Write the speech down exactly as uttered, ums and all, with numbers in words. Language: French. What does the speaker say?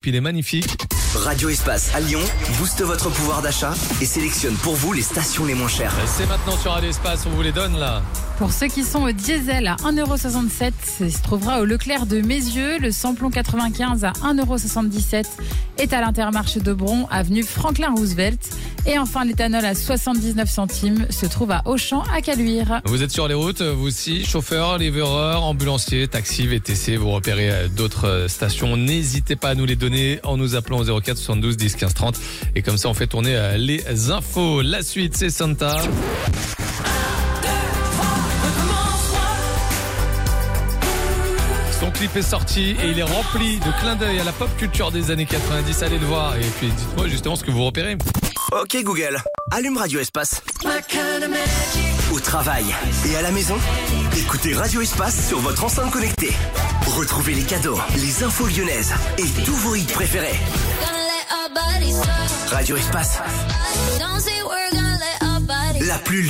puis il est magnifique. Radio Espace à Lyon booste votre pouvoir d'achat et sélectionne pour vous les stations les moins chères. C'est maintenant sur Radio Espace, on vous les donne là. Pour ceux qui sont au diesel à un euro soixante-sept, il se trouvera au Leclerc de Mézieux. Le samplon quatre-vingt-quinze à un euro soixante-dix-sept est à l'Intermarché de Bron, avenue Franklin Roosevelt. Et enfin, l'éthanol à soixante-dix-neuf centimes se trouve à Auchan, à Caluire. Vous êtes sur les routes, vous aussi, chauffeurs, livreurs, ambulanciers, taxis, V T C, vous repérez d'autres stations. N'hésitez pas à nous les donner en nous appelant au zéro quatre soixante-douze dix quinze trente. Et comme ça, on fait tourner les infos. La suite, c'est Santa. Son clip est sorti et il est rempli de clins d'œil à la pop culture des années quatre-vingt-dix. Allez le voir et puis dites-moi justement ce que vous repérez. Ok Google, allume Radio Espace. Au travail et à la maison, écoutez Radio Espace sur votre enceinte connectée. Retrouvez les cadeaux, les infos lyonnaises et tous vos hits préférés. Radio Espace, la plus